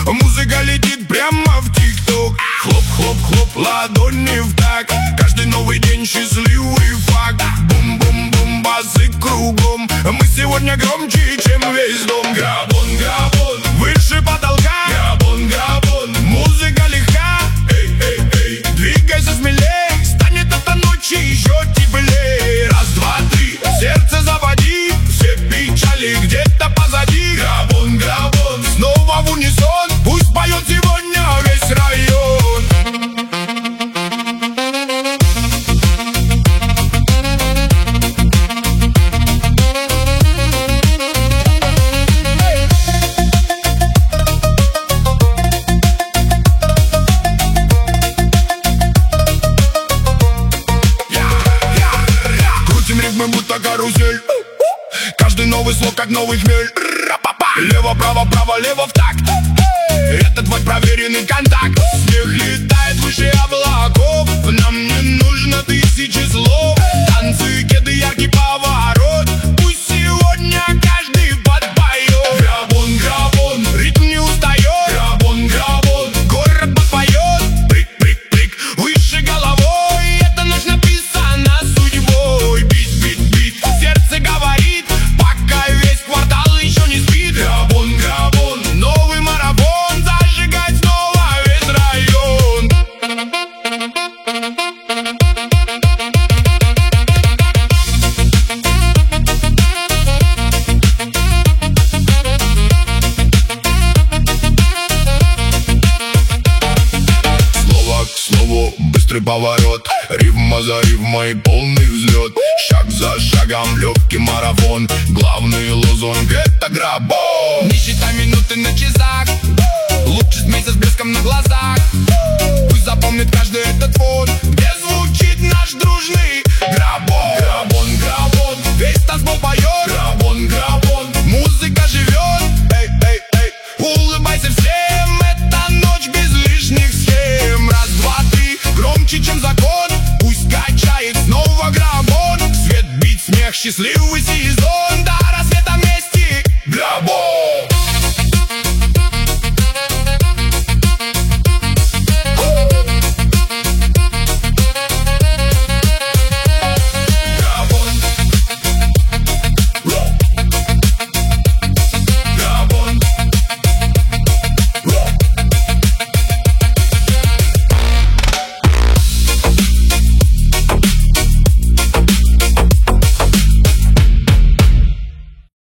Музыка летит прямо в ТикТок. Хлоп-хлоп-хлоп, ладони в такт. Каждый новый день счастливый факт. Бум-бум-бум, басы кругом. Мы сегодня громче, чем весь дом. Грабон, грабон, выше потолка. Грабон, грабон, музыка легка. Эй, эй, эй, двигайся смелей. Станет эта ночь еще теплей. Раз, два, три, сердце заводи. Все печали где-то позади. Грабон, грабон, снова в унисон. Пусть поет сегодня весь район. Крутим ритмы, будто карусель. Каждый новый слог, как новый хмель. Лево, право, право, лево в такт. Это твой проверенный контакт. Смех летает выше облаков. Нам не нужно тысячи слов. Танцы, кеды, яркий поворот. Пусть сегодня каждый подпоет. Грабон, грабон, ритм не устает. Грабон, грабон, город подпоет. Прик, прик, прик, выше головой. Эта ночь написана судьбой. Бит, бит, бит, сердце говорит, пока весь квартал еще не спит. Грабон, грабон, новый марафон. Зажигать снова весь район. Слово к слову, быстрый поворот. Рифма за рифмой, полный взлет. Шаг за шагом, легкий марафон. Главный лозунг — это грабон. Не считай минуты на часах. Лучше смейся с блеском на глазах. Пусть запомнит каждый этот фон, где звучит наш дружный грабон. Грабон, грабон, весь танцпол поет. Грабон, грабон, музыка живет. Эй, эй, эй, улыбайся всем. Это ночь без лишних схем. Раз, два, три, громче, чем закон. Пусть качает снова грабон. Свет, бит, смех, счастливый